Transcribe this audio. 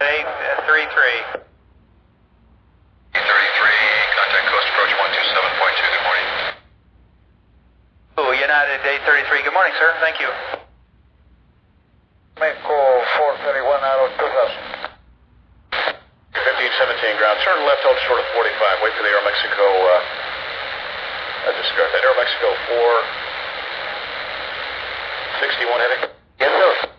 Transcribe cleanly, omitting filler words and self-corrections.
833. 33, contact coast approach 127.2, good morning. United 833, good morning, sir. Thank you. Mexico 431 out of 2000. 1517 ground, turn left, hold short of 45, wait for the Aeromexico, discard that. Aeromexico 461 heading. Yes, sir.